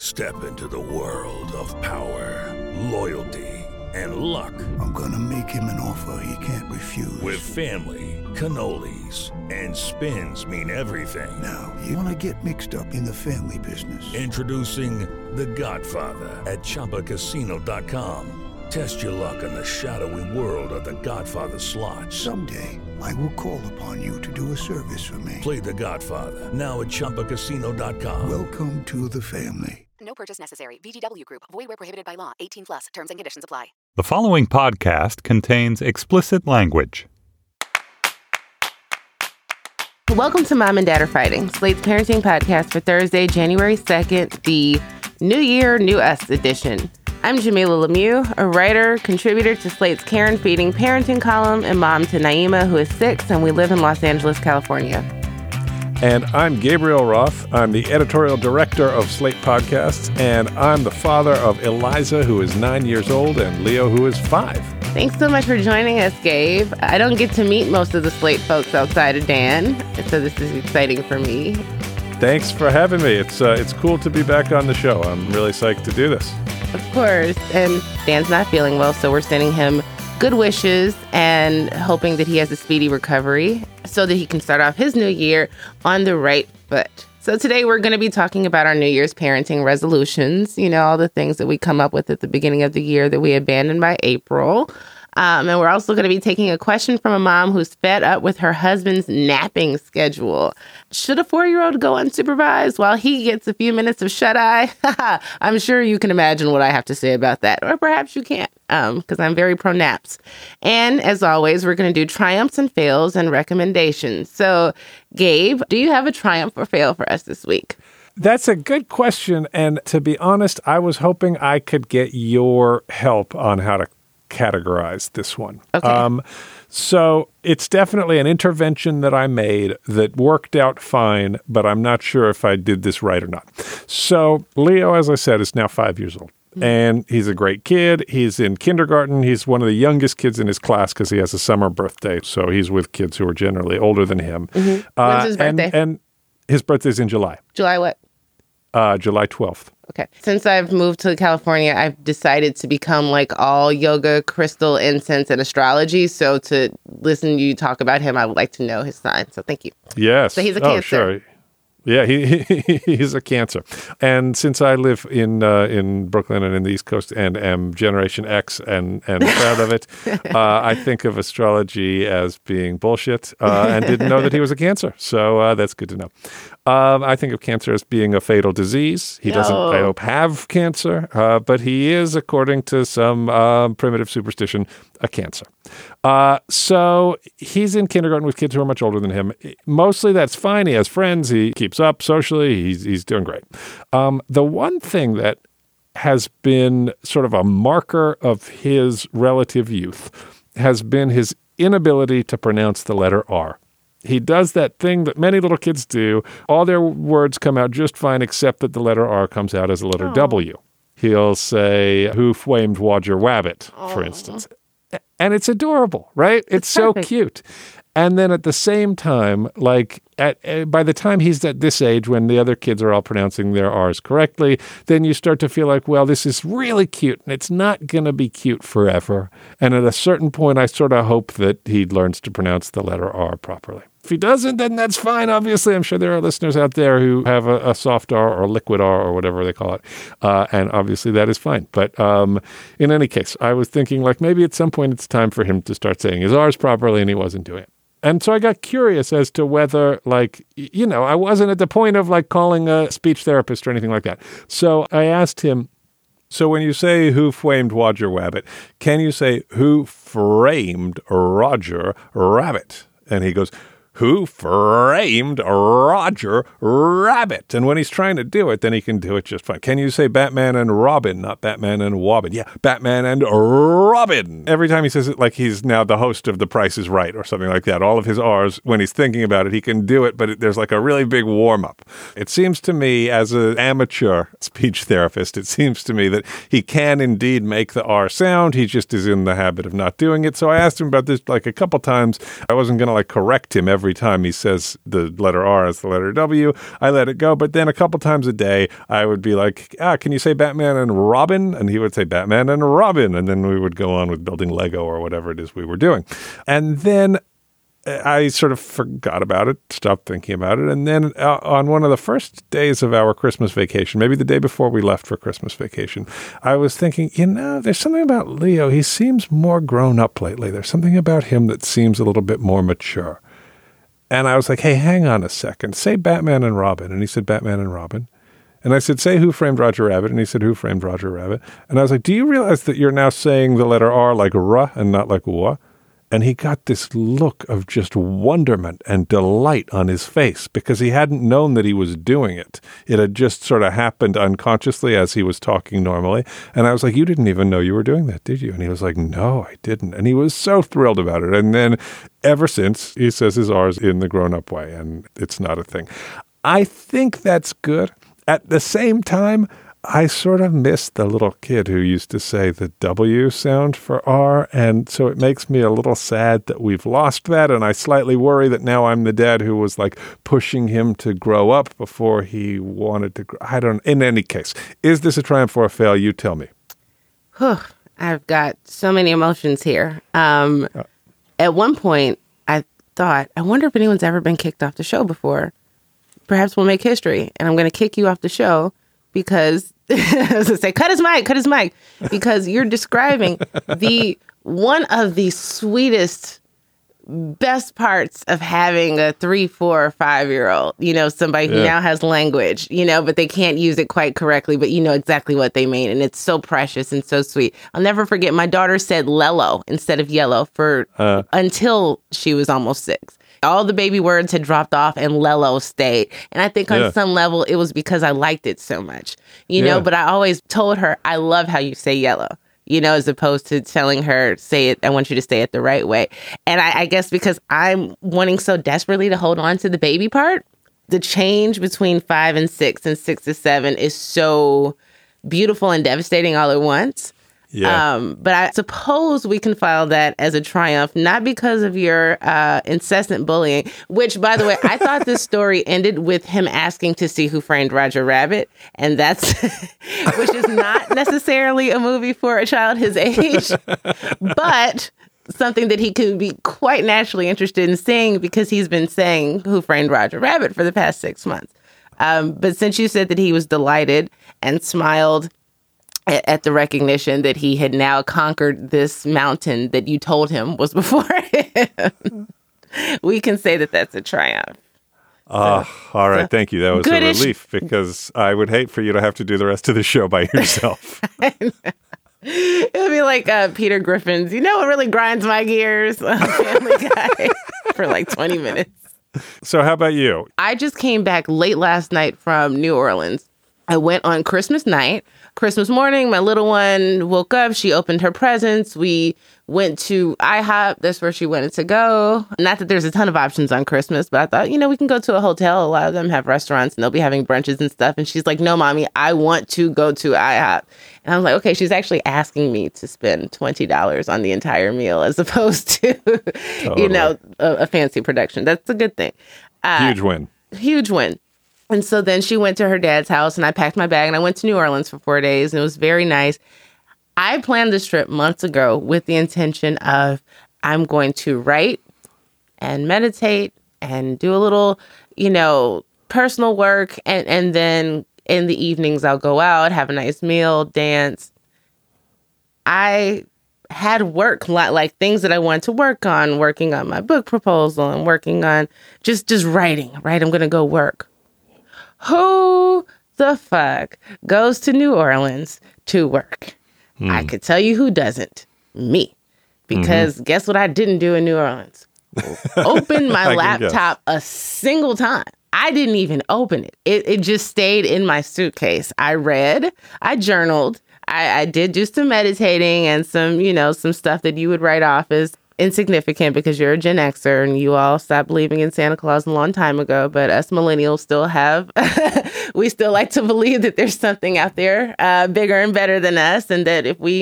Step into the world of power, loyalty, and luck. I'm gonna make him an offer he can't refuse. With family, cannolis, and spins mean everything. Now, you wanna get mixed up in the family business. Introducing The Godfather at ChumbaCasino.com. Test your luck in the shadowy world of The Godfather slot. Someday, I will call upon you to do a service for me. Play The Godfather now at ChumbaCasino.com. Welcome to the family. No purchase necessary. VGW Group. Void where prohibited by law. 18 plus. Terms and conditions apply. The following podcast contains explicit language. Welcome to Mom and Dad Are Fighting, Slate's parenting podcast for Thursday, January 2nd, the New Year, New Us edition. I'm Jamila Lemieux, a writer, contributor to Slate's Karen Feeding parenting column, and mom to Naima, who is 6, and we live in Los Angeles, California. And I'm Gabriel Roth. I'm the editorial director of Slate Podcasts, and I'm the father of Eliza, who is 9 years old, and Leo, who is 5. Thanks so much for joining us, Gabe. I don't get to meet most of the Slate folks outside of Dan, so this is exciting for me. Thanks for having me. It's cool to be back on the show. I'm really psyched to do this. Of course, and Dan's not feeling well, so we're sending him good wishes and hoping that he has a speedy recovery so that he can start off his new year on the right foot. So today we're going to be talking about our New Year's parenting resolutions, all the things that we come up with at the beginning of the year that we abandoned by April. And we're also going to be taking a question from a mom who's fed up with her husband's napping schedule. Should a 4-year-old go unsupervised while he gets a few minutes of shut-eye? I'm sure you can imagine what I have to say about that. Or perhaps you can't, because I'm very pro-naps. And as always, we're going to do triumphs and fails and recommendations. So, Gabe, do you have a triumph or fail for us this week? That's a good question. And to be honest, I was hoping I could get your help on how to categorize this one. Okay. So it's definitely an intervention that I made that worked out fine, but I'm not sure if I did this right or not. So Leo, as I said, is now 5 years old. And he's a great kid. He's in kindergarten. He's one of the youngest kids in his class because he has a summer birthday. So he's with kids who are generally older than him. Mm-hmm. When's his birthday? And his birthday's in July. July what? July 12th. Okay. Since I've moved to California, I've decided to become like all yoga, crystal, incense, and astrology. So to listen to you talk about him, I would like to know his sign. So thank you. Yes. So he's a Cancer. Oh, sure. Yeah, he's a Cancer. And since I live in Brooklyn and in the East Coast and am Generation X and proud of it, I think of astrology as being bullshit and didn't know that he was a Cancer. So that's good to know. I think of Cancer as being a fatal disease. He doesn't, I hope, have cancer, but he is, according to some primitive superstition, a Cancer. So he's in kindergarten with kids who are much older than him. Mostly that's fine. He has friends. He keeps up socially. He's doing great. The one thing that has been sort of a marker of his relative youth has been his inability to pronounce the letter R. He does that thing that many little kids do. All their words come out just fine, except that the letter R comes out as a letter W. He'll say, "Who flamed Roger Rabbit," for instance. And it's adorable, right? It's so cute. And then at the same time, like by the time he's at this age when the other kids are all pronouncing their R's correctly, then you start to feel like, well, this is really cute and it's not going to be cute forever. And at a certain point, I sort of hope that he learns to pronounce the letter R properly. If he doesn't, then that's fine. Obviously, I'm sure there are listeners out there who have a soft R or liquid R or whatever they call it. And obviously that is fine. But in any case, I was thinking like maybe at some point it's time for him to start saying his R's properly, and he wasn't doing it. And so I got curious as to whether, like, I wasn't at the point of like calling a speech therapist or anything like that. So I asked him, so when you say "who framed Roger Rabbit," can you say "who framed Roger Rabbit"? And he goes, "Who framed Roger Rabbit?" And when he's trying to do it, then he can do it just fine. Can you say Batman and Robin, not Batman and Wobbin? Yeah, Batman and Robin. Every time he says it like he's now the host of The Price is Right or something like that. All of his R's, when he's thinking about it, he can do it, but there's like a really big warm-up. It seems to me, as an amateur speech therapist, it seems to me that he can indeed make the R sound. He just is in the habit of not doing it. So I asked him about this like a couple times. I wasn't going to like correct him every every time he says the letter R as the letter W, I let it go. But then a couple times a day, I would be like, can you say Batman and Robin? And he would say Batman and Robin. And then we would go on with building Lego or whatever it is we were doing. And then I sort of forgot about it, stopped thinking about it. And then on one of the first days of our Christmas vacation, maybe the day before we left for Christmas vacation, I was thinking, there's something about Leo. He seems more grown up lately. There's something about him that seems a little bit more mature. And I was like, hey, hang on a second. Say Batman and Robin. And he said, Batman and Robin. And I said, say Who Framed Roger Rabbit? And he said, Who Framed Roger Rabbit? And I was like, do you realize that you're now saying the letter R like R and not like W? And he got this look of just wonderment and delight on his face because he hadn't known that he was doing it. It had just sort of happened unconsciously as he was talking normally. And I was like, you didn't even know you were doing that, did you? And he was like, no, I didn't. And he was so thrilled about it. And then ever since, he says his R's in the grown-up way, and it's not a thing. I think that's good. At the same time, I sort of miss the little kid who used to say the W sound for R, and so it makes me a little sad that we've lost that, and I slightly worry that now I'm the dad who was like pushing him to grow up before he wanted to grow. I don't. In any case, is this a triumph or a fail? You tell me. I've got so many emotions here. At one point, I thought, I wonder if anyone's ever been kicked off the show before. Perhaps we'll make history, and I'm going to kick you off the show because I was going to say, cut his mic, because you're describing one of the sweetest, best parts of having a 3, 4, or 5-year-old, somebody who now has language, but they can't use it quite correctly, but you know exactly what they mean. And it's so precious and so sweet. I'll never forget, my daughter said Lello instead of yellow until she was almost 6. All the baby words had dropped off and Lello stayed. And I think on some level, it was because I liked it so much, but I always told her, I love how you say yellow, as opposed to telling her, say it, I want you to say it the right way. And I guess because I'm wanting so desperately to hold on to the baby part, the change between 5 and 6 and 6 to 7 is so beautiful and devastating all at once. Yeah. But I suppose we can file that as a triumph, not because of your incessant bullying, which, by the way, I thought this story ended with him asking to see Who Framed Roger Rabbit. And that's, which is not necessarily a movie for a child his age, but something that he could be quite naturally interested in seeing because he's been saying Who Framed Roger Rabbit for the past 6 months. But since you said that he was delighted and smiled at the recognition that he had now conquered this mountain that you told him was before him, we can say that that's a triumph. All right. Thank you. That was a relief because I would hate for you to have to do the rest of the show by yourself. It would be like Peter Griffin's, what really grinds my gears? Family Guy for like 20 minutes. So how about you? I just came back late last night from New Orleans. I went on Christmas night. Christmas morning, my little one woke up. She opened her presents. We went to IHOP. That's where she wanted to go. Not that there's a ton of options on Christmas, but I thought, we can go to a hotel. A lot of them have restaurants and they'll be having brunches and stuff. And she's like, no, mommy, I want to go to IHOP. And I was like, okay, she's actually asking me to spend $20 on the entire meal as opposed to, totally. A fancy production. That's a good thing. Huge win. Huge win. And so then she went to her dad's house and I packed my bag and I went to New Orleans for 4 days and it was very nice. I planned this trip months ago with the intention of I'm going to write and meditate and do a little, personal work. And then in the evenings, I'll go out, have a nice meal, dance. I had work, like things that I wanted to work on, working on my book proposal and working on just writing, right? I'm going to go work. Who the fuck goes to New Orleans to work? I could tell you who doesn't. Me. Because guess what I didn't do in New Orleans? Open my laptop a single time. I didn't even open it. It just stayed in my suitcase. I read, I journaled, I did do some meditating and some stuff that you would write off as insignificant because you're a Gen Xer and you all stopped believing in Santa Claus a long time ago. But us millennials still have, we still like to believe that there's something out there bigger and better than us. And that if we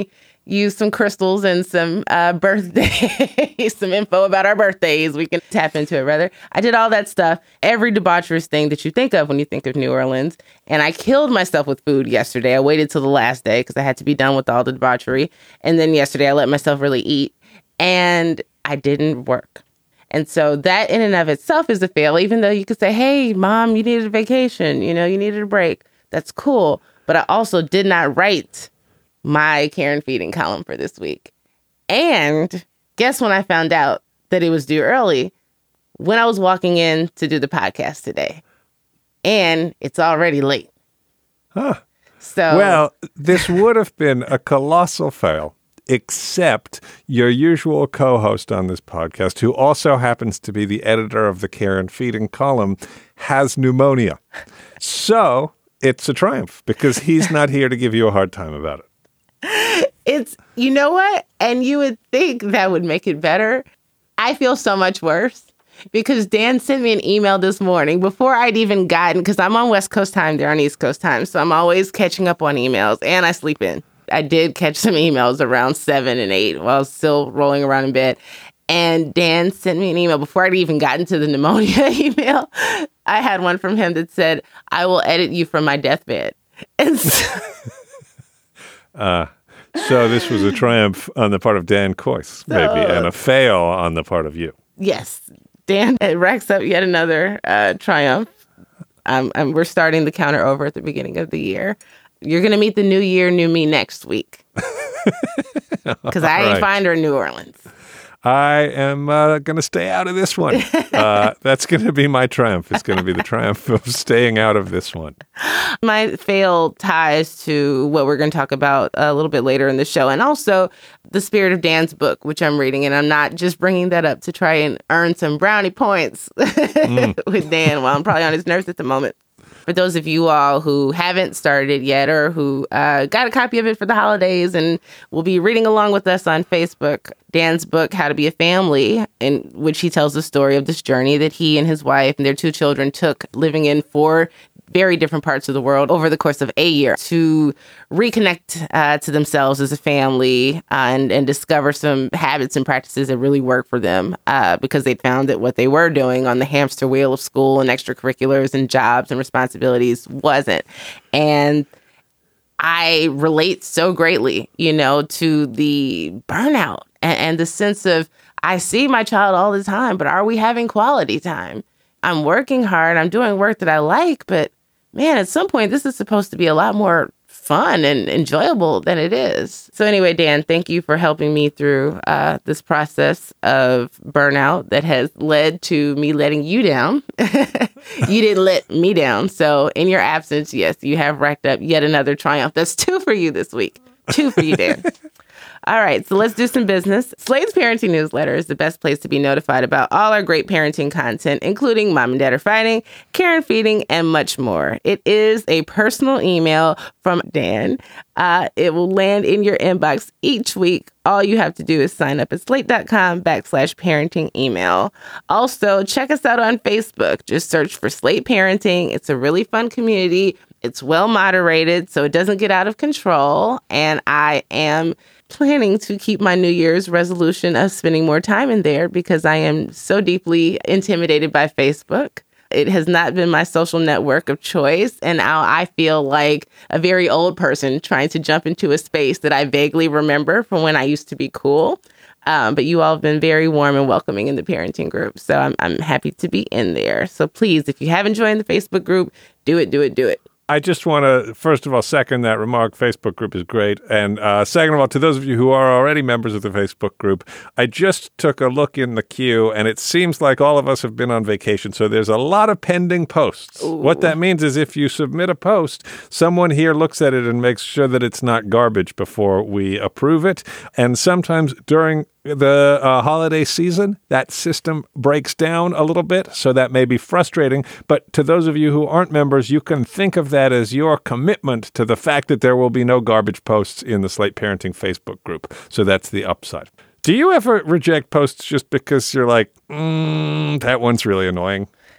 use some crystals and some birthday, some info about our birthdays. We can tap into it, rather. I did all that stuff, every debaucherous thing that you think of when you think of New Orleans. And I killed myself with food yesterday. I waited till the last day because I had to be done with all the debauchery. And then yesterday I let myself really eat. And I didn't work. And so that in and of itself is a fail, even though you could say, hey, Mom, you needed a vacation. You needed a break. That's cool. But I also did not write my care and feeding column for this week. And guess when I found out that it was due early? When I was walking in to do the podcast today. And it's already late. Huh. So, well, this would have been a colossal fail, except your usual co-host on this podcast, who also happens to be the editor of the care and feeding column, has pneumonia. So it's a triumph because he's not here to give you a hard time about it. It's, you know what? And you would think that would make it better. I feel so much worse because Dan sent me an email this morning before I'd even gotten, because I'm on West Coast time, they're on East Coast time. So I'm always catching up on emails and I sleep in. I did catch some emails around 7 and 8 while I was still rolling around in bed. And Dan sent me an email before I'd even gotten to the pneumonia email. I had one from him that said, I will edit you from my deathbed. And so this was a triumph on the part of Dan Coyce, maybe, and a fail on the part of you. Yes. Dan racks up yet another triumph. We're starting the counter over at the beginning of the year. You're going to meet the new year, new me next week. Because I ain't find her in New Orleans. I am going to stay out of this one. That's going to be my triumph. It's going to be the triumph of staying out of this one. My fail ties to what we're going to talk about a little bit later in the show. And also The Spirit of Dan's book, which I'm reading. And I'm not just bringing that up to try and earn some brownie points with Dan while I'm probably on his nerves at the moment. For those of you all who haven't started it yet or who got a copy of it for the holidays and will be reading along with us on Facebook, Dan's book, How to Be a Family, in which he tells the story of this journey that he and his wife and their 2 children took living in 4 very different parts of the world over the course of a year to reconnect to themselves as a family and discover some habits and practices that really work for them because they found that what they were doing on the hamster wheel of school and extracurriculars and jobs and responsibilities wasn't. And I relate so greatly, to the burnout and the sense of, I see my child all the time, but are we having quality time? I'm working hard. I'm doing work that I like, but man, at some point, this is supposed to be a lot more fun and enjoyable than it is. So anyway, Dan, thank you for helping me through this process of burnout that has led to me letting you down. You didn't let me down. So in your absence, yes, you have racked up yet another triumph. That's 2 for you this week. 2 for you, Dan. All right, so let's do some business. Slate's parenting newsletter is the best place to be notified about all our great parenting content, including Mom and Dad Are Fighting, Care and Feeding, and much more. It is a personal email from Dan. It will land in your inbox each week. All you have to do is sign up at slate.com/parenting email. Also, check us out on Facebook. Just search for Slate Parenting. It's a really fun community. It's well moderated, so it doesn't get out of control. And I am planning to keep my New Year's resolution of spending more time in there because I am so deeply intimidated by Facebook. It has not been my social network of choice. And now I feel like a very old person trying to jump into a space that I vaguely remember from when I used to be cool. But you all have been very warm and welcoming in the parenting group. So I'm happy to be in there. So please, if you haven't joined the Facebook group, do it. I just want to, first of all, second that remark. Facebook group is great. And second of all, to those of you who are already members of the Facebook group, I just took a look in the queue, and it seems like all of us have been on vacation. So there's a lot of pending posts. Ooh. What that means is if you submit a post, someone here looks at it and makes sure that it's not garbage before we approve it. And sometimes during the holiday season, that system breaks down a little bit, so that may be frustrating. But to those of you who aren't members, you can think of that as your commitment to the fact that there will be no garbage posts in the Slate Parenting Facebook group. So that's the upside. Do you ever reject posts just because you're like, that one's really annoying?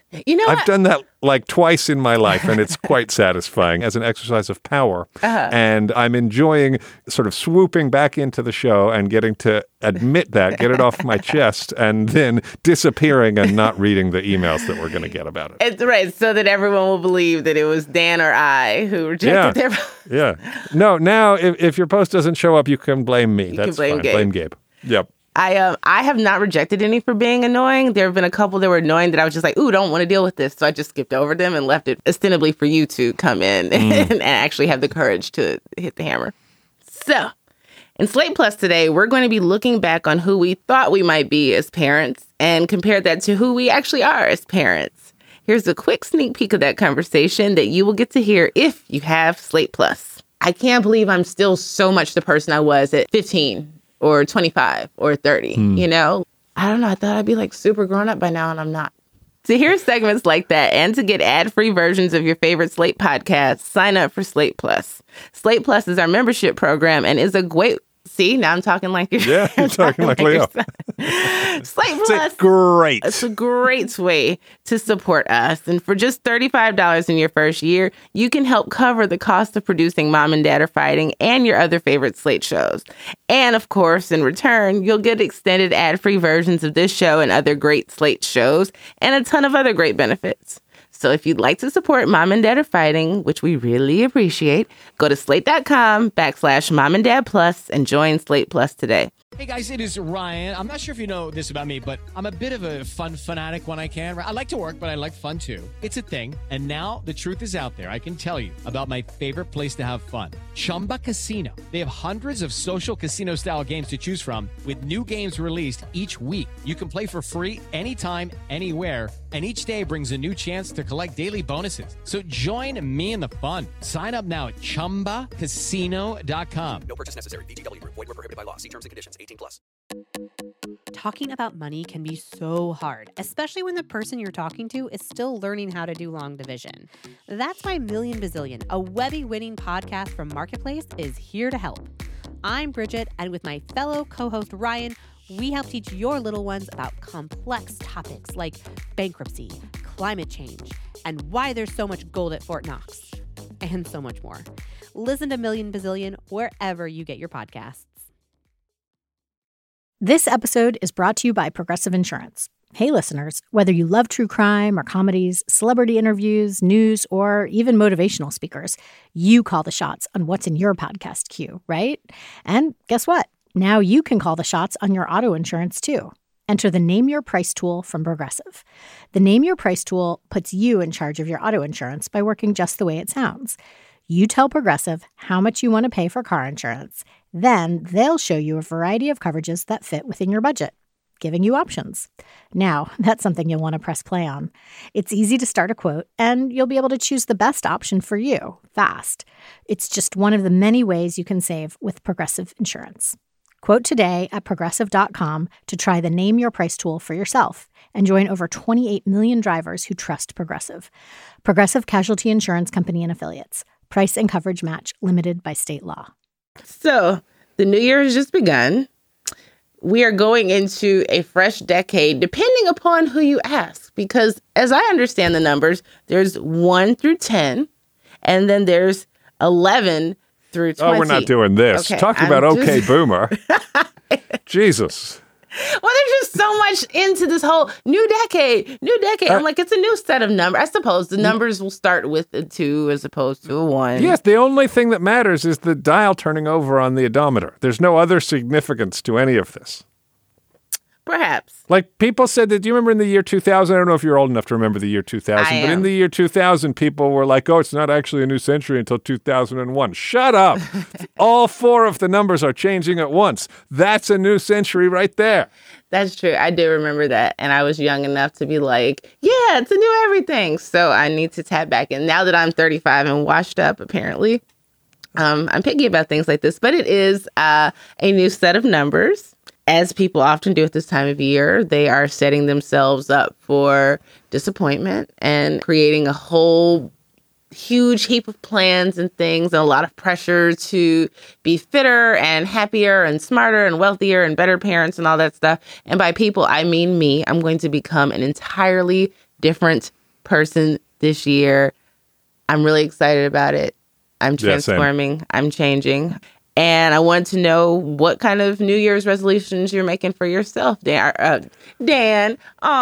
You know I've what? done that like twice in my life, and it's quite satisfying as an exercise of power. And I'm enjoying sort of swooping back into the show and getting to admit that, get it off my chest, and then disappearing and not reading the emails that we're going to get about it. It's right, so that everyone will believe that it was Dan or I who rejected their post. Yeah. No, now if your post doesn't show up, you can blame me. You That's can blame fine. Gabe. Blame Gabe. Yep. I have not rejected any for being annoying. There have been a couple that were annoying that I was just like, ooh, don't want to deal with this. So I just skipped over them and left it ostensibly for you to come in and actually have the courage to hit the hammer. So in Slate Plus today, we're going to be looking back on who we thought we might be as parents and compare that to who we actually are as parents. Here's a quick sneak peek of that conversation that you will get to hear if you have Slate Plus. I can't believe I'm still so much the person I was at 15. Or 25 or 30, you know? I don't know. I thought I'd be like super grown up by now, and I'm not. To hear segments like that and to get ad-free versions of your favorite Slate podcasts, sign up for Slate Plus. Slate Plus is our membership program and is a great... See, now I'm talking like you're... Yeah, you're talking like Leo. Slate Plus. It's great. It's a great way to support us. And for just $35 in your first year, you can help cover the cost of producing Mom and Dad Are Fighting and your other favorite Slate shows. And of course, in return, you'll get extended ad-free versions of this show and other great Slate shows and a ton of other great benefits. So if you'd like to support Mom and Dad Are Fighting, which we really appreciate, go to slate.com/Mom and Dad Plus and join Slate Plus today. Hey guys, it is Ryan. I'm not sure if you know this about me, but I'm a bit of a fun fanatic when I can. I like to work, but I like fun too. It's a thing. And now the truth is out there. I can tell you about my favorite place to have fun. Chumba Casino. They have hundreds of social casino style games to choose from with new games released each week. You can play for free anytime, anywhere. And each day brings a new chance to collect daily bonuses. So join me in the fun. Sign up now at ChumbaCasino.com. No purchase necessary. VGW Group. Void where prohibited by law. See terms and conditions. 18+. Talking about money can be so hard, especially when the person you're talking to is still learning how to do long division. That's why Million Bazillion, a Webby-winning podcast from Marketplace, is here to help. I'm Bridget, and with my fellow co-host Ryan, we help teach your little ones about complex topics like bankruptcy, climate change, and why there's so much gold at Fort Knox, and so much more. Listen to Million Bazillion wherever you get your podcasts. This episode is brought to you by Progressive Insurance. Hey, listeners, whether you love true crime or comedies, celebrity interviews, news, or even motivational speakers, you call the shots on what's in your podcast queue, right? And guess what? Now you can call the shots on your auto insurance, too. Enter the Name Your Price tool from Progressive. The Name Your Price tool puts you in charge of your auto insurance by working just the way it sounds. You tell Progressive how much you want to pay for car insurance. Then they'll show you a variety of coverages that fit within your budget, giving you options. Now, that's something you'll want to press play on. It's easy to start a quote, and you'll be able to choose the best option for you fast. It's just one of the many ways you can save with Progressive Insurance. Quote today at Progressive.com to try the Name Your Price tool for yourself and join over 28 million drivers who trust Progressive. Progressive Casualty Insurance Company and Affiliates. Price and coverage match limited by state law. So the new year has just begun. We are going into a fresh decade, depending upon who you ask, because as I understand the numbers, there's 1 through 10, and then there's 11 through 20. Oh, we're not doing this. Okay, Talking about OK Boomer. Jesus. Well, there's just so much into this whole new decade. I'm like, it's a new set of numbers. I suppose the numbers will start with a 2 as opposed to a 1. Yes, the only thing that matters is the dial turning over on the odometer. There's no other significance to any of this. Perhaps. Like people said that, do you remember in the year 2000? I don't know if you're old enough to remember the year 2000, I but in am. the year 2000, people were like, oh, it's not actually a new century until 2001. Shut up. All 4 of the numbers are changing at once. That's a new century right there. That's true. I do remember that. And I was young enough to be like, yeah, it's a new everything. So I need to tap back in. Now that I'm 35 and washed up, apparently, I'm picky about things like this. But it is a new set of numbers. As people often do at this time of year, they are setting themselves up for disappointment and creating a whole huge heap of plans and things and a lot of pressure to be fitter and happier and smarter and wealthier and better parents and all that stuff. And by people, I mean me. I'm going to become an entirely different person this year. I'm really excited about it. I'm transforming. I'm changing. And I want to know what kind of New Year's resolutions you're making for yourself, Dan. Dan.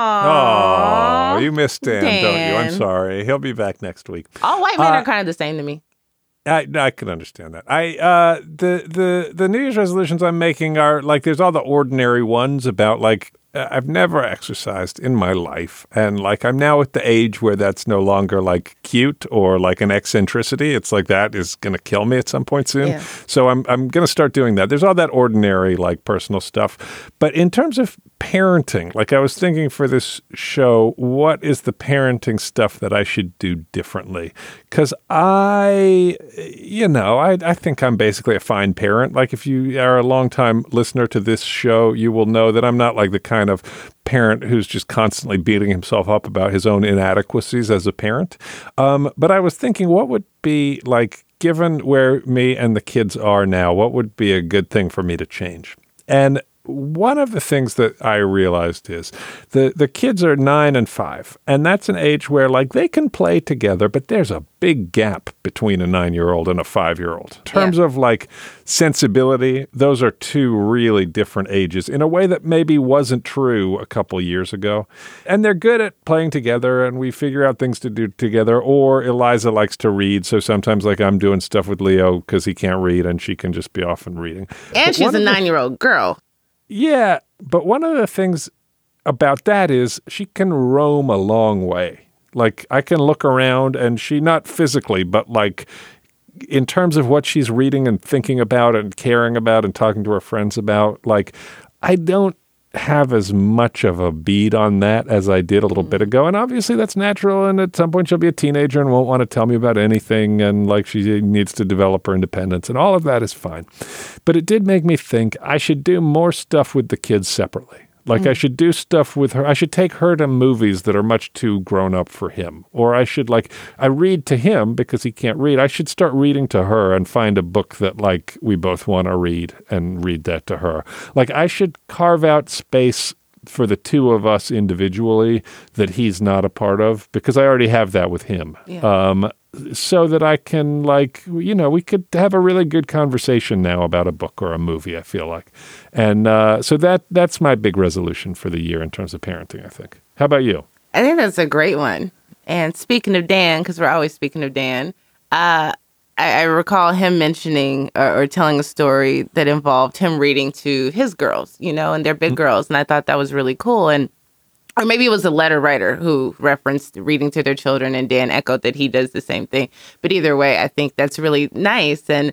Oh, you missed Dan, don't you? I'm sorry. He'll be back next week. All white men are kind of the same to me. I can understand that. The New Year's resolutions I'm making are like, there's all the ordinary ones about like, I've never exercised in my life. And like, I'm now at the age where that's no longer like cute or like an eccentricity. It's like that is going to kill me at some point soon. Yeah. So I'm going to start doing that. There's all that ordinary like personal stuff. But in terms of parenting, like I was thinking for this show, what is the parenting stuff that I should do differently? Because I think I'm basically a fine parent. Like if you are a longtime listener to this show, you will know that I'm not like the kind of parent who's just constantly beating himself up about his own inadequacies as a parent. But I was thinking, what would be like, given where me and the kids are now, what would be a good thing for me to change? And one of the things that I realized is the kids are 9 and 5, and that's an age where like they can play together, but there's a big gap between a 9-year-old and a 5-year-old. In terms of like sensibility, those are two really different ages in a way that maybe wasn't true a couple years ago. And they're good at playing together, and we figure out things to do together. Or Eliza likes to read, so sometimes like I'm doing stuff with Leo because he can't read, and she can just be off and reading. And she's a 9-year-old girl. Yeah, but one of the things about that is she can roam a long way. Like, I can look around and she, not physically, but like in terms of what she's reading and thinking about and caring about and talking to her friends about, like, I don't have as much of a bead on that as I did a little bit ago. And obviously that's natural. And at some point she'll be a teenager and won't want to tell me about anything. And like she needs to develop her independence, and all of that is fine. But it did make me think I should do more stuff with the kids separately. Like I should do stuff with her. I should take her to movies that are much too grown up for him. Or I should I read to him because he can't read. I should start reading to her and find a book that like we both want to read and read that to her. Like I should carve out space for the two of us individually that he's not a part of, because I already have that with him. Yeah. So that I can we could have a really good conversation now about a book or a movie, I feel like. And so that's my big resolution for the year in terms of parenting, I think. How about you? I think that's a great one. And speaking of Dan, because we're always speaking of Dan, I recall him mentioning or telling a story that involved him reading to his girls, and they're big girls. And I thought that was really cool. Or maybe it was a letter writer who referenced reading to their children, and Dan echoed that he does the same thing. But either way, I think that's really nice. And,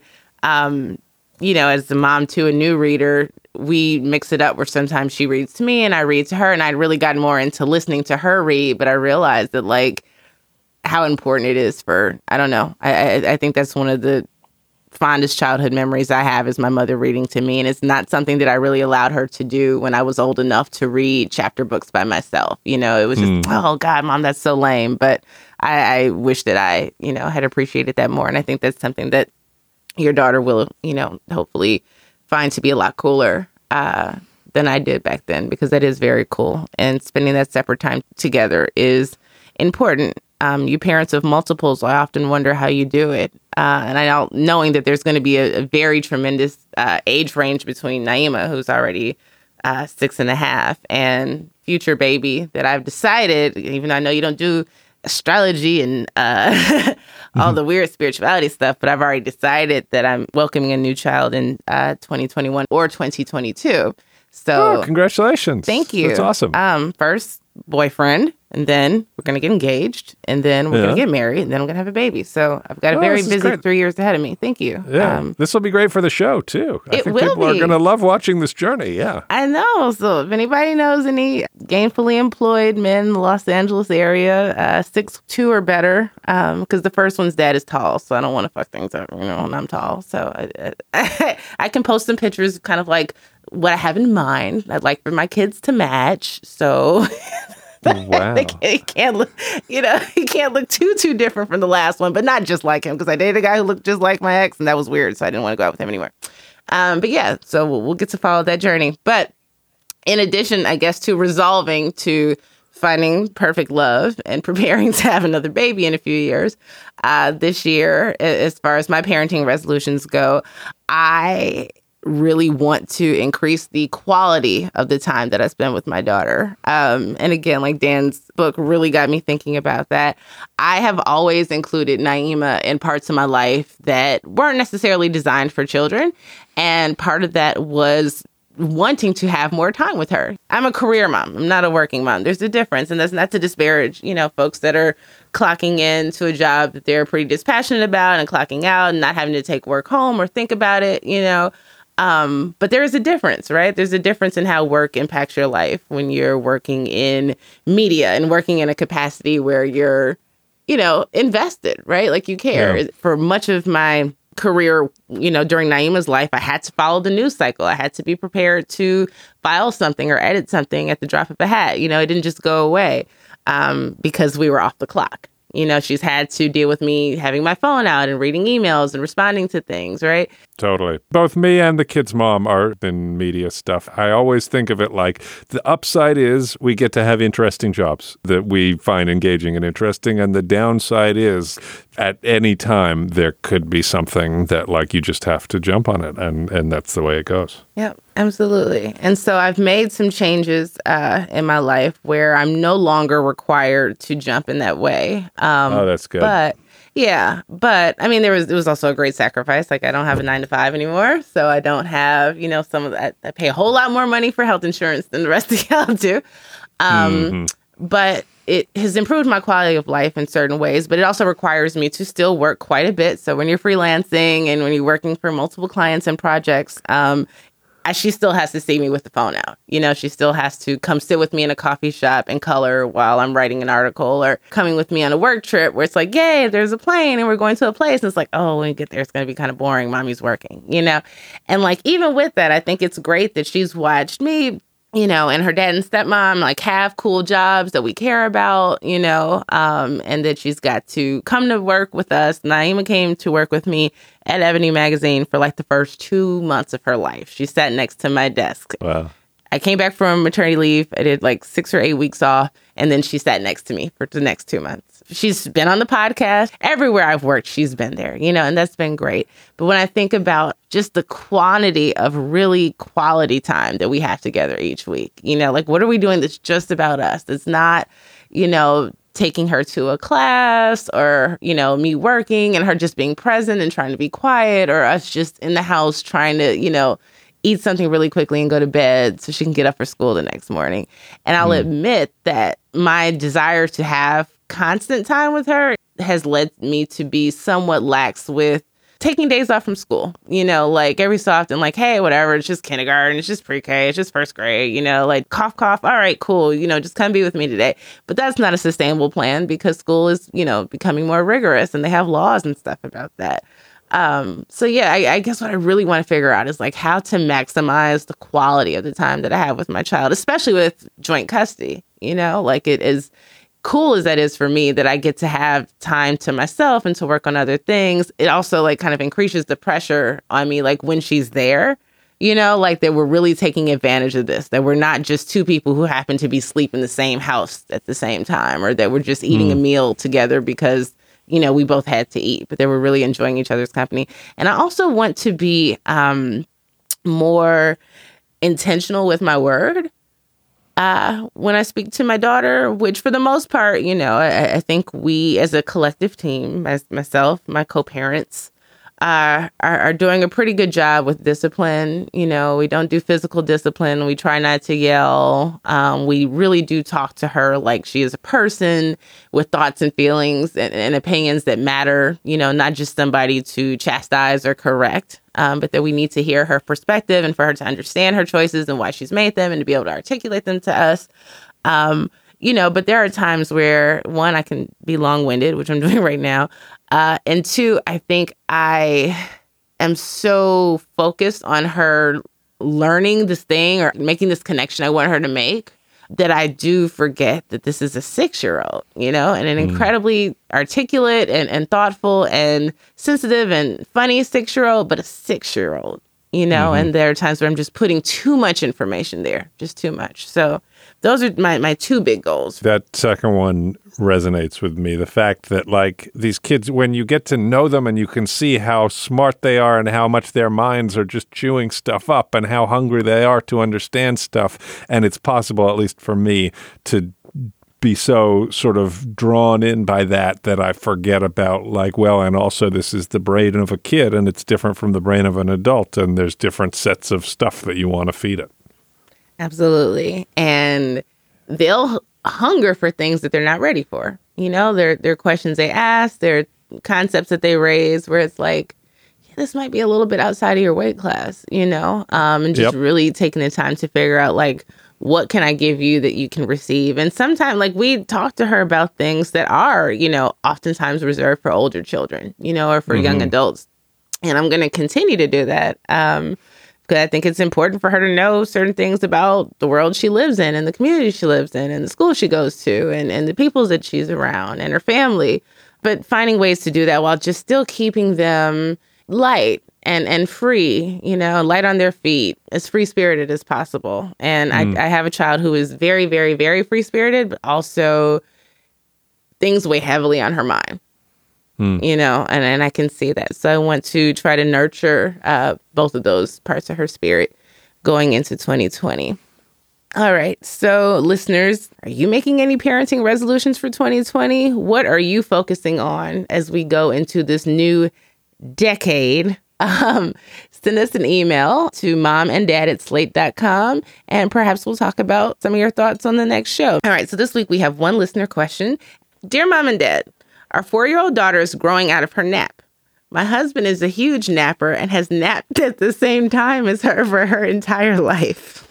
as a mom to a new reader, we mix it up where sometimes she reads to me and I read to her. And I'd really gotten more into listening to her read. But I realized that, how important it is for, I don't know. I think that's one of the fondest childhood memories I have is my mother reading to me. And it's not something that I really allowed her to do when I was old enough to read chapter books by myself. It was just, oh God, Mom, that's so lame. But I wish that I, had appreciated that more. And I think that's something that your daughter will, hopefully find to be a lot cooler than I did back then, because that is very cool. And spending that separate time together is important. You parents of multiples, I often wonder how you do it. And I know, knowing that there's going to be a very tremendous age range between Naima, who's already 6.5, and future baby, that I've decided, even though I know you don't do astrology and all the weird spirituality stuff, but I've already decided that I'm welcoming a new child in 2021 or 2022. So congratulations. Thank you. That's awesome. First, boyfriend, and then we're going to get engaged, and then we're going to get married, and then I'm going to have a baby. So I've got a very busy 3 years ahead of me. Thank you. Yeah. This will be great for the show, too. I think people are going to love watching this journey. Yeah. I know. So if anybody knows any gainfully employed men in the Los Angeles area, 6'2" or better, because the first one's dad is tall, so I don't want to fuck things up, when I'm tall. So I can post some pictures, kind of like what I have in mind. I'd like for my kids to match. So... Wow. He can't look, he can't look too different from the last one, but not just like him, because I dated a guy who looked just like my ex, and that was weird, so I didn't want to go out with him anywhere. But yeah, so we'll get to follow that journey. But in addition, I guess, to resolving to finding perfect love and preparing to have another baby in a few years. This year, as far as my parenting resolutions go, I really want to increase the quality of the time that I spend with my daughter. And again, like Dan's book really got me thinking about that. I have always included Naima in parts of my life that weren't necessarily designed for children. And part of that was wanting to have more time with her. I'm a career mom. I'm not a working mom. There's a difference. And that's not to disparage, folks that are clocking in to a job that they're pretty dispassionate about and clocking out and not having to take work home or think about it, But there is a difference, right? There's a difference in how work impacts your life when you're working in media and working in a capacity where you're, invested, right? Like you care. Yeah. For much of my career, during Naima's life, I had to follow the news cycle. I had to be prepared to file something or edit something at the drop of a hat. It didn't just go away because we were off the clock. She's had to deal with me having my phone out and reading emails and responding to things, right? Totally. Both me and the kid's mom are in media stuff. I always think of it like the upside is we get to have interesting jobs that we find engaging and interesting. And the downside is at any time there could be something that like you just have to jump on it. And that's the way it goes. Yep, absolutely. And so I've made some changes in my life where I'm no longer required to jump in that way. Oh, that's good. But I mean, it was also a great sacrifice. Like I don't have a 9-to-5 anymore. So I don't have, some of that. I pay a whole lot more money for health insurance than the rest of y'all do. But it has improved my quality of life in certain ways, but it also requires me to still work quite a bit. So when you're freelancing and when you're working for multiple clients and projects, she still has to see me with the phone out. She still has to come sit with me in a coffee shop and color while I'm writing an article, or coming with me on a work trip where it's like, yay, there's a plane and we're going to a place. And it's like, oh, when we get there, it's going to be kind of boring. Mommy's working, And like, even with that, I think it's great that she's watched me, and her dad and stepmom like have cool jobs that we care about, and that she's got to come to work with us. Naima came to work with me at Ebony Magazine for like the first 2 months of her life. She sat next to my desk. Wow. I came back from maternity leave. I did like 6 or 8 weeks off. And then she sat next to me for the next 2 months. She's been on the podcast. Everywhere I've worked, she's been there, and that's been great. But when I think about just the quantity of really quality time that we have together each week, like what are we doing that's just about us? That's not, taking her to a class or, me working and her just being present and trying to be quiet, or us just in the house trying to, eat something really quickly and go to bed so she can get up for school the next morning. And I'll admit that my desire to have constant time with her has led me to be somewhat lax with taking days off from school, like every so often, like, hey, whatever, it's just kindergarten, it's just pre-K, it's just first grade, like cough, cough. All right, cool. Just come be with me today. But that's not a sustainable plan because school is, becoming more rigorous and they have laws and stuff about that. So yeah, I guess what I really want to figure out is like how to maximize the quality of the time that I have with my child, especially with joint custody, like it is cool as that is for me that I get to have time to myself and to work on other things. It also like kind of increases the pressure on me, like when she's there, like that we're really taking advantage of this, that we're not just two people who happen to be sleeping in the same house at the same time, or that we're just eating a meal together because we both had to eat, but they were really enjoying each other's company. And I also want to be more intentional with my word when I speak to my daughter, which for the most part, I think we as a collective team, as myself, my co-parents, are doing a pretty good job with discipline. We don't do physical discipline. We try not to yell. We really do talk to her like she is a person with thoughts and feelings and opinions that matter, not just somebody to chastise or correct, but that we need to hear her perspective and for her to understand her choices and why she's made them and to be able to articulate them to us. But there are times where, one, I can be long-winded, which I'm doing right now. And two, I think I am so focused on her learning this thing or making this connection I want her to make that I do forget that this is a 6-year-old, and an incredibly articulate and thoughtful and sensitive and funny 6-year-old, but a 6-year-old, and there are times where I'm just putting too much information there, just too much. So those are my two big goals. That second one resonates with me. The fact that, like, these kids, when you get to know them and you can see how smart they are and how much their minds are just chewing stuff up and how hungry they are to understand stuff. And it's possible, at least for me, to be so sort of drawn in by that I forget about, like, well, and also this is the brain of a kid and it's different from the brain of an adult, and there's different sets of stuff that you want to feed it. Absolutely. And they'll hunger for things that they're not ready for. They're questions they ask, they're concepts that they raise where it's like, this might be a little bit outside of your weight class, and just really taking the time to figure out, like, what can I give you that you can receive? And sometimes, like, we talk to her about things that are, oftentimes reserved for older children, or for young adults. And I'm going to continue to do that because I think it's important for her to know certain things about the world she lives in and the community she lives in and the school she goes to and the people that she's around and her family. But finding ways to do that while just still keeping them light and free, light on their feet, as free-spirited as possible. And I have a child who is very, very, very free-spirited, but also things weigh heavily on her mind, and I can see that. So I want to try to nurture both of those parts of her spirit going into 2020. All right. So listeners, are you making any parenting resolutions for 2020? What are you focusing on as we go into this new decade? Send us an email to momanddad@slate.com, and perhaps we'll talk about some of your thoughts on the next show. All right, so this week we have one listener question. Dear Mom and Dad, our 4-year-old daughter is growing out of her nap. My husband is a huge napper and has napped at the same time as her for her entire life.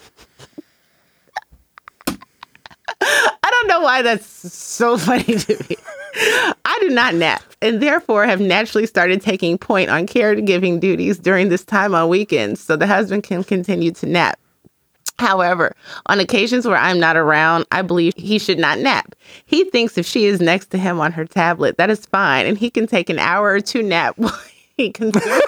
I don't know why that's so funny to me. I do not nap and therefore have naturally started taking point on caregiving duties during this time on weekends so the husband can continue to nap. However, on occasions where I'm not around, I believe he should not nap. He thinks if she is next to him on her tablet, that is fine, and he can take an hour or two nap while he consumes.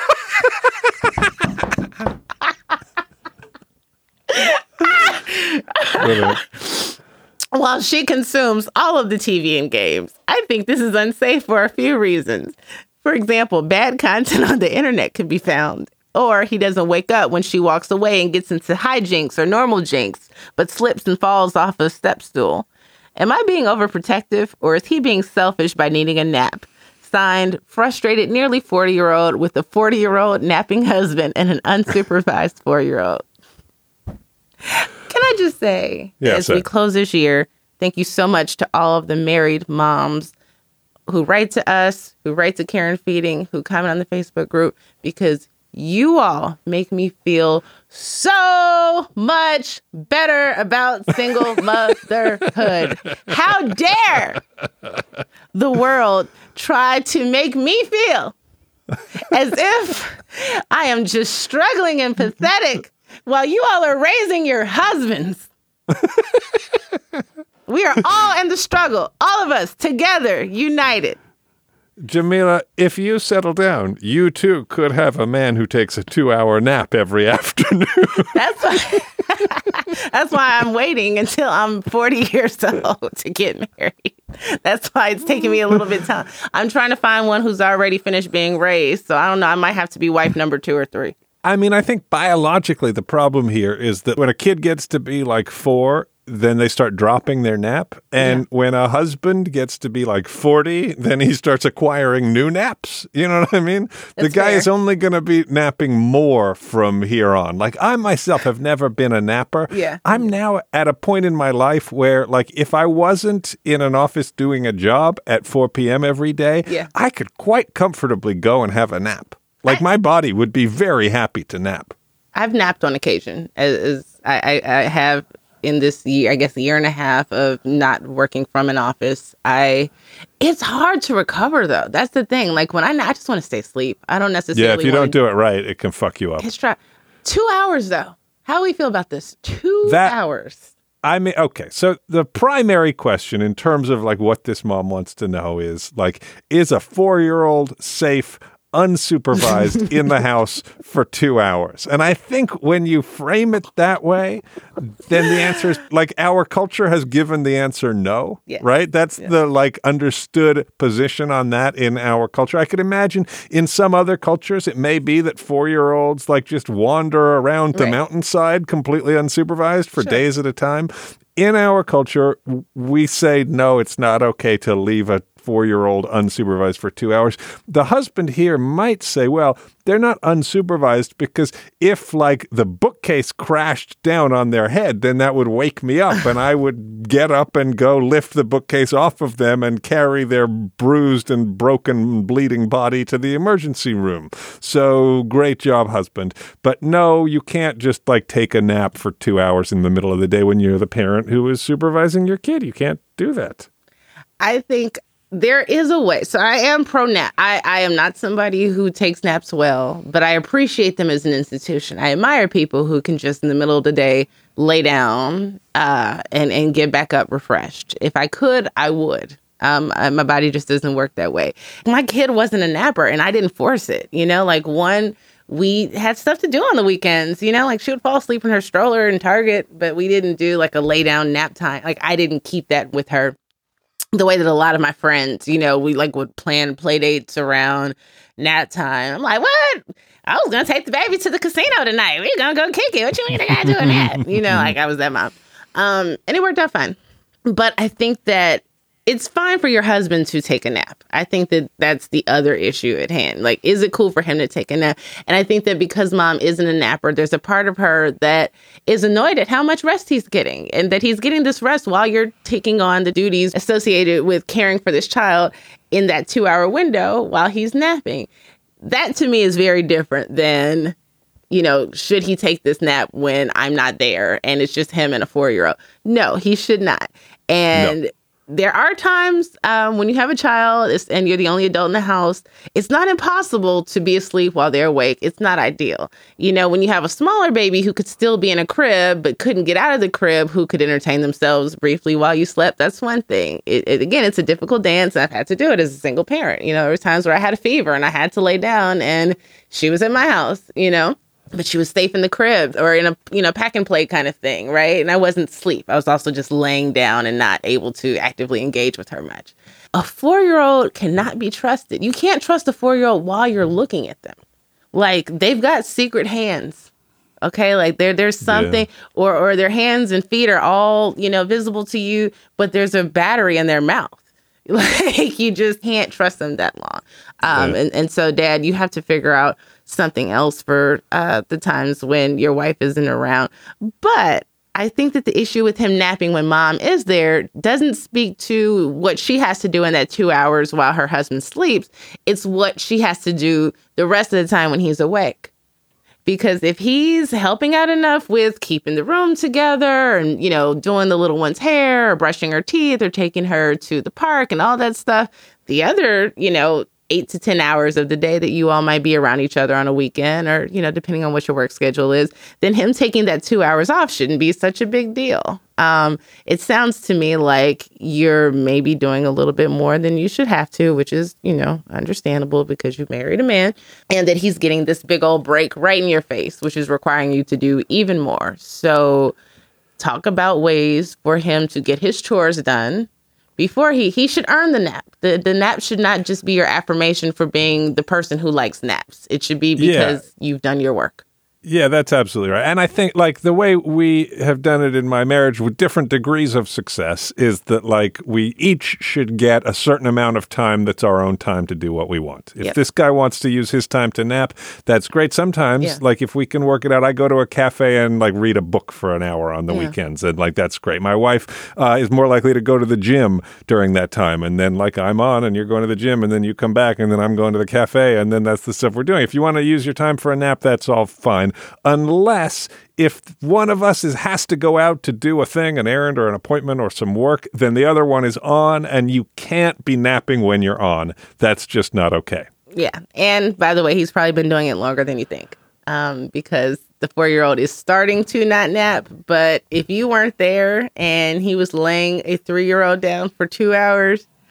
While she consumes all of the TV and games. I think this is unsafe for a few reasons. For example, bad content on the internet could be found. Or he doesn't wake up when she walks away and gets into hijinks or normal jinks, but slips and falls off a step stool. Am I being overprotective, or is he being selfish by needing a nap? Signed, frustrated nearly 40-year-old with a 40-year-old napping husband and an unsupervised 4-year-old. Can I just say, as we close this year, thank you so much to all of the married moms who write to us, who write to Karen Feeding, who comment on the Facebook group, because you all make me feel so much better about single motherhood. How dare the world try to make me feel as if I am just struggling and pathetic while you all are raising your husbands. We are all in the struggle, all of us together, united. Jamila, if you settle down, you too could have a man who takes a 2-hour nap every afternoon. That's why I'm waiting until I'm 40 years old to get married. That's why it's taking me a little bit of time. I'm trying to find one who's already finished being raised. So I don't know. I might have to be wife number 2 or 3. I mean, I think biologically the problem here is that when a kid gets to be like 4, then they start dropping their nap. And when a husband gets to be like 40, then he starts acquiring new naps. You know what I mean? The guy is only going to be napping more from here on. Like, I myself have never been a napper. Yeah. I'm now at a point in my life where, like, if I wasn't in an office doing a job at 4 p.m. every day, I could quite comfortably go and have a nap. Like, my body would be very happy to nap. I've napped on occasion, as I have in this year, I guess a year and a half of not working from an office. It's hard to recover, though. That's the thing. Like, when I just want to stay asleep. I don't necessarily if you don't do it right, it can fuck you up. It's 2 hours, though. How do we feel about this? 2 hours. I mean, okay. So the primary question in terms of like what this mom wants to know is like, is a 4-year-old safe unsupervised in the house for 2 hours. And I think when you frame it that way, then the answer is like our culture has given the answer no, right? That's the like understood position on that in our culture. I could imagine in some other cultures, it may be that 4-year-olds like just wander around the mountainside completely unsupervised for days at a time. In our culture, we say, no, it's not okay to leave a 4-year-old unsupervised for 2 hours. The husband here might say, well, they're not unsupervised because if like the bookcase crashed down on their head, then that would wake me up and I would get up and go lift the bookcase off of them and carry their bruised and broken bleeding body to the emergency room. So great job, husband. But no, you can't just like take a nap for 2 hours in the middle of the day when you're the parent who is supervising your kid. You can't do that. I think there is a way. So I am pro nap. I am not somebody who takes naps well, but I appreciate them as an institution. I admire people who can just in the middle of the day lay down and get back up refreshed. If I could, I would. My body just doesn't work that way. My kid wasn't a napper and I didn't force it. You know, like we had stuff to do on the weekends, you know, like she would fall asleep in her stroller in Target, but we didn't do like a lay down nap time. Like I didn't keep that with her. The way that a lot of my friends, you know, we like would plan play dates around nap time. I'm like, what? I was going to take the baby to the casino tonight. We're going to go kick it. What you mean I got to do a nap? You know, like I was that mom. And it worked out fine. But I think that it's fine for your husband to take a nap. I think that that's the other issue at hand. Like, is it cool for him to take a nap? And I think that because mom isn't a napper, there's a part of her that is annoyed at how much rest he's getting and that he's getting this rest while you're taking on the duties associated with caring for this child in that 2-hour window while he's napping. That to me is very different than, you know, should he take this nap when I'm not there and it's just him and a 4-year-old? No, he should not. And there are times when you have a child and you're the only adult in the house, it's not impossible to be asleep while they're awake. It's not ideal. You know, when you have a smaller baby who could still be in a crib but couldn't get out of the crib, who could entertain themselves briefly while you slept, that's one thing. Again, it's a difficult dance. I've had to do it as a single parent. You know, there were times where I had a fever and I had to lay down and she was in my house, you know. But she was safe in the crib or in a, you know, pack and play kind of thing, right? And I wasn't asleep. I was also just laying down and not able to actively engage with her much. A 4-year-old cannot be trusted. You can't trust a 4-year-old while you're looking at them. Like, they've got secret hands, okay? Like, there's something, or their hands and feet are all, you know, visible to you, but there's a battery in their mouth. Like, you just can't trust them that long. And so, Dad, you have to figure out something else for the times when your wife isn't around. But I think that the issue with him napping when mom is there doesn't speak to what she has to do in that 2 hours while her husband sleeps. It's what she has to do the rest of the time when he's awake. Because if he's helping out enough with keeping the room together and, you know, doing the little one's hair or brushing her teeth or taking her to the park and all that stuff, the other, you know, 8 to 10 hours of the day that you all might be around each other on a weekend or, you know, depending on what your work schedule is, then him taking that 2 hours off shouldn't be such a big deal. It sounds to me like you're maybe doing a little bit more than you should have to, which is, you know, understandable because you married a man, and that he's getting this big old break right in your face, which is requiring you to do even more. So talk about ways for him to get his chores done before he should earn the nap. The nap should not just be your affirmation for being the person who likes naps. It should be because you've done your work. Yeah, that's absolutely right. And I think, like, the way we have done it in my marriage with different degrees of success is that, like, we each should get a certain amount of time that's our own time to do what we want. If this guy wants to use his time to nap, that's great. Sometimes, like, if we can work it out, I go to a cafe and, like, read a book for an hour on the weekends, and, like, that's great. My wife is more likely to go to the gym during that time, and then, like, I'm on, and you're going to the gym, and then you come back, and then I'm going to the cafe, and then that's the stuff we're doing. If you want to use your time for a nap, that's all fine. Unless if one of us has to go out to do a thing, an errand or an appointment or some work, then the other one is on and you can't be napping when you're on. That's just not okay. Yeah. And by the way, he's probably been doing it longer than you think because the 4-year-old is starting to not nap. But if you weren't there and he was laying a 3-year-old down for 2 hours,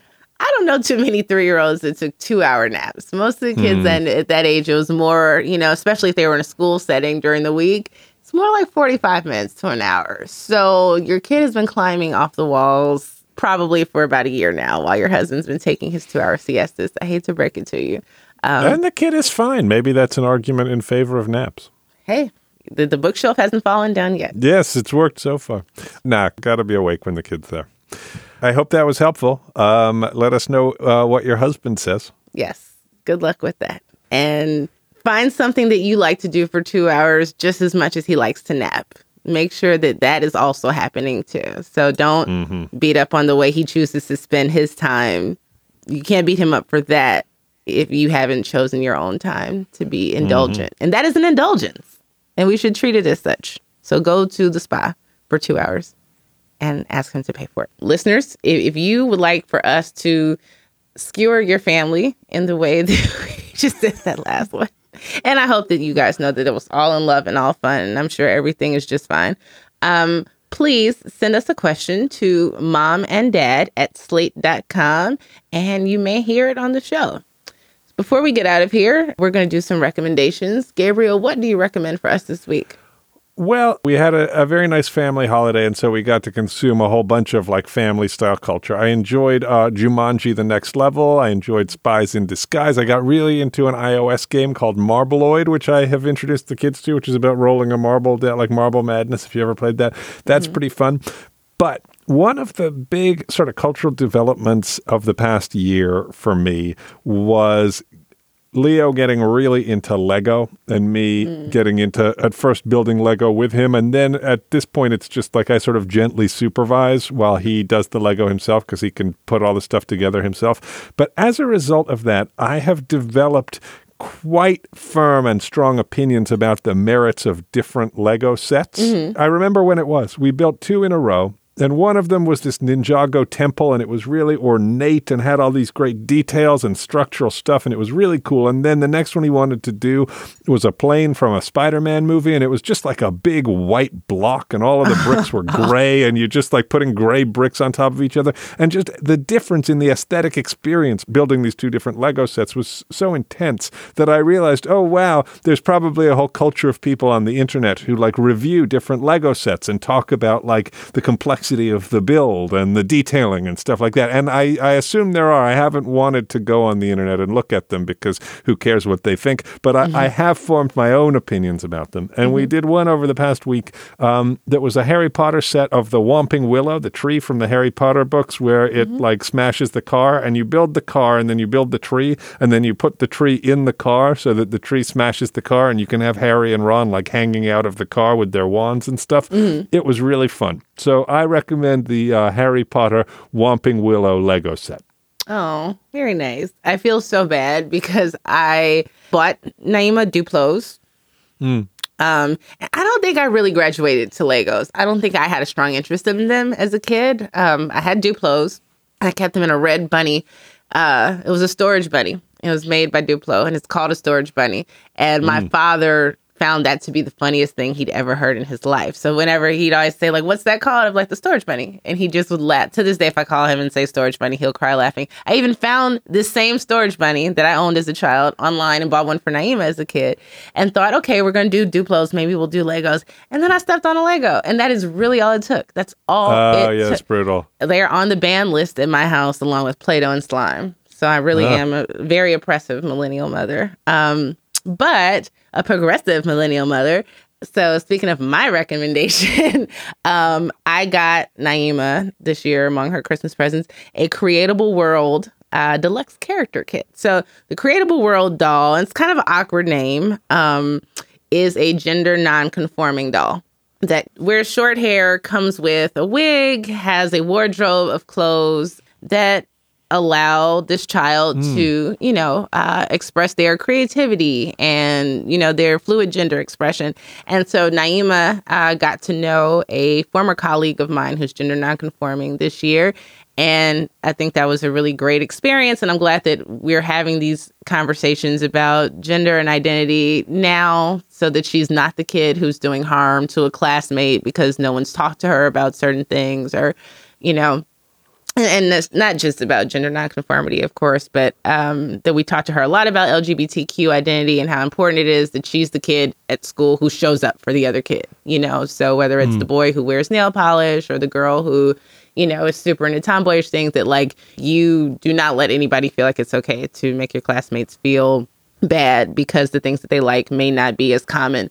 I don't know too many 3-year-olds that took 2-hour naps. Most of the kids then at that age, it was more, especially if they were in a school setting during the week, it's more like 45 minutes to an hour. So your kid has been climbing off the walls probably for about a year now while your husband's been taking his 2-hour siestas. I hate to break it to you. And the kid is fine. Maybe that's an argument in favor of naps. Hey, the bookshelf hasn't fallen down yet. Yes, it's worked so far. Got to be awake when the kid's there. I hope that was helpful. Let us know what your husband says. Yes. Good luck with that. And find something that you like to do for 2 hours just as much as he likes to nap. Make sure that is also happening too. So don't beat up on the way he chooses to spend his time. You can't beat him up for that if you haven't chosen your own time to be indulgent. And that is an indulgence. And we should treat it as such. So go to the spa for 2 hours and ask him to pay for it. Listeners, if you would like for us to skewer your family in the way that we just did that last one, and I hope that you guys know that it was all in love and all fun, and I'm sure everything is just fine. Please send us a question to momandad@slate.com, and you may hear it on the show. Before we get out of here, we're going to do some recommendations. Gabriel, what do you recommend for us this week? Well, we had a very nice family holiday, and so we got to consume a whole bunch of family-style culture. I enjoyed Jumanji: The Next Level. I enjoyed Spies in Disguise. I got really into an iOS game called Marbleoid, which I have introduced the kids to, which is about rolling a marble, like Marble Madness, if you ever played that. That's pretty fun. But one of the big sort of cultural developments of the past year for me was Leo getting really into Lego and me getting into, at first, building Lego with him. And then at this point, it's just like I sort of gently supervise while he does the Lego himself because he can put all the stuff together himself. But as a result of that, I have developed quite firm and strong opinions about the merits of different Lego sets. I remember when it was. We built 2 in a row. And one of them was this Ninjago temple, and it was really ornate and had all these great details and structural stuff, and it was really cool. And then the next one he wanted to do was a plane from a Spider-Man movie, and it was just like a big white block, and all of the bricks were gray, and you're just like putting gray bricks on top of each other. And just the difference in the aesthetic experience building these 2 different Lego sets was so intense that I realized, oh, wow, there's probably a whole culture of people on the internet who review different Lego sets and talk about the complexity of the build and the detailing and stuff like that. And I assume there are. I haven't wanted to go on the internet and look at them because who cares what they think. But I have formed my own opinions about them. And we did one over the past week that was a Harry Potter set of the Whomping Willow, the tree from the Harry Potter books, where it smashes the car, and you build the car, and then you build the tree, and then you put the tree in the car so that the tree smashes the car, and you can have Harry and Ron hanging out of the car with their wands and stuff. It was really fun. So I recommend the Harry Potter Whomping Willow Lego set. Oh, very nice. I feel so bad because I bought Naima Duplos. I don't think I really graduated to Legos. I don't think I had a strong interest in them as a kid. I had Duplos. I kept them in a red bunny. It was a storage bunny. It was made by Duplo, and it's called a storage bunny. And my father found that to be the funniest thing he'd ever heard in his life. So whenever he'd always say, what's that called? I'm like, the storage bunny. And he just would laugh. To this day, if I call him and say storage bunny, he'll cry laughing. I even found this same storage bunny that I owned as a child online and bought one for Naima as a kid and thought, okay, we're going to do Duplos. Maybe we'll do Legos. And then I stepped on a Lego. And that is really all it took. That's all it took. That's brutal. They're on the ban list in my house along with Play-Doh and slime. So I really am a very oppressive millennial mother. But a progressive millennial mother. So speaking of my recommendation, I got Naima this year among her Christmas presents a Creatable World deluxe character kit. So the Creatable World doll, and it's kind of an awkward name, is a gender non-conforming doll that wears short hair, comes with a wig, has a wardrobe of clothes that allow this child to, express their creativity and, their fluid gender expression. And so Naima got to know a former colleague of mine who's gender nonconforming this year. And I think that was a really great experience. And I'm glad that we're having these conversations about gender and identity now so that she's not the kid who's doing harm to a classmate because no one's talked to her about certain things or, and that's not just about gender nonconformity, of course, but that we talked to her a lot about LGBTQ identity and how important it is that she's the kid at school who shows up for the other kid, you know? So whether it's the boy who wears nail polish or the girl who, you know, is super into tomboyish things, that like you do not let anybody feel like it's okay to make your classmates feel bad because the things that they like may not be as common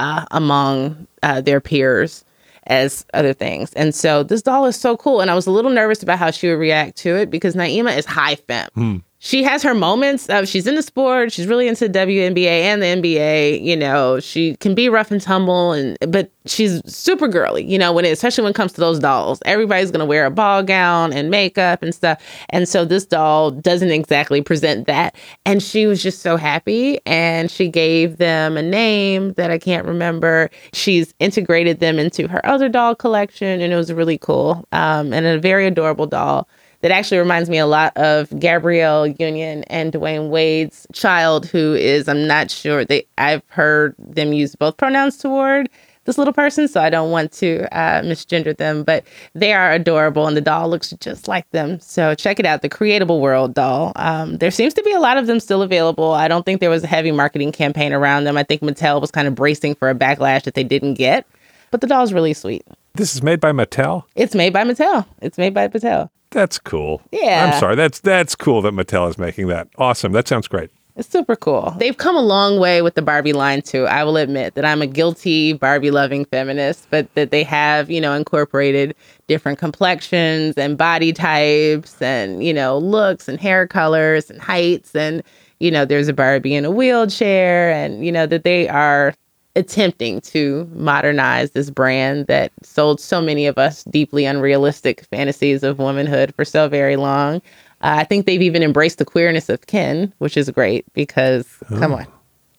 among their peers as other things. And so this doll is so cool. And I was a little nervous about how she would react to it because Naima is high femme. She has her moments. She's into sports. She's really into WNBA and the NBA. You know, she can be rough and tumble, but she's super girly, you know, especially when it comes to those dolls. Everybody's going to wear a ball gown and makeup and stuff. And so this doll doesn't exactly present that. And she was just so happy. And she gave them a name that I can't remember. She's integrated them into her other doll collection. And it was really cool and a very adorable doll. That actually reminds me a lot of Gabrielle Union and Dwayne Wade's child, who is, I'm not sure, I've heard them use both pronouns toward this little person, so I don't want to misgender them, but they are adorable, and the doll looks just like them. So check it out, the Creatable World doll. There seems to be a lot of them still available. I don't think there was a heavy marketing campaign around them. I think Mattel was kind of bracing for a backlash that they didn't get, but the doll's really sweet. This is made by Mattel? It's made by Mattel. That's cool. Yeah. I'm sorry. That's cool that Mattel is making that. Awesome. That sounds great. It's super cool. They've come a long way with the Barbie line, too. I will admit that I'm a guilty Barbie-loving feminist, but that they have, you know, incorporated different complexions and body types and, you know, looks and hair colors and heights. And, you know, there's a Barbie in a wheelchair and, you know, that they are attempting to modernize this brand that sold so many of us deeply unrealistic fantasies of womanhood for so very long. I think they've even embraced the queerness of Ken, which is great because, come on.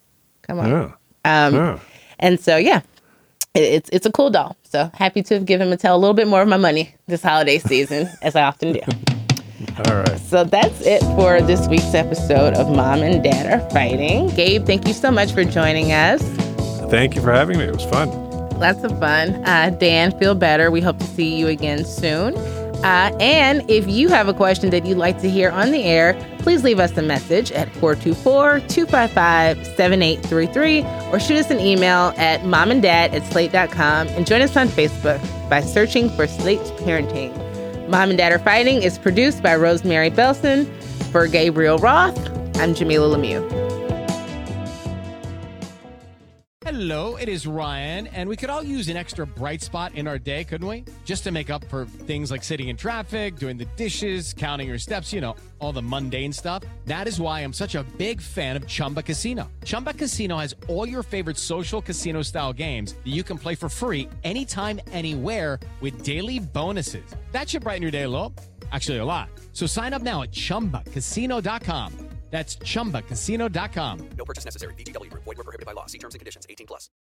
And so, yeah, it's a cool doll. So happy to have given Mattel a little bit more of my money this holiday season, as I often do. All right. So that's it for this week's episode of Mom and Dad Are Fighting. Gabe, thank you so much for joining us. Thank you for having me. It was fun. Lots of fun. Dan, feel better. We hope to see you again soon. And if you have a question that you'd like to hear on the air, please leave us a message at 424-255-7833 or shoot us an email at momanddad@slate.com and join us on Facebook by searching for Slate's Parenting. Mom and Dad Are Fighting is produced by Rosemary Belson. For Gabriel Roth, I'm Jamila Lemieux. Hello, it is Ryan, and we could all use an extra bright spot in our day, couldn't we? Just to make up for things like sitting in traffic, doing the dishes, counting your steps, you know, all the mundane stuff. That is why I'm such a big fan of Chumba Casino. Chumba Casino has all your favorite social casino-style games that you can play for free anytime, anywhere with daily bonuses. That should brighten your day a little. Actually, a lot. So sign up now at ChumbaCasino.com. That's ChumbaCasino.com. No purchase necessary. VGW Group. Void where prohibited by law. See terms and conditions. 18+.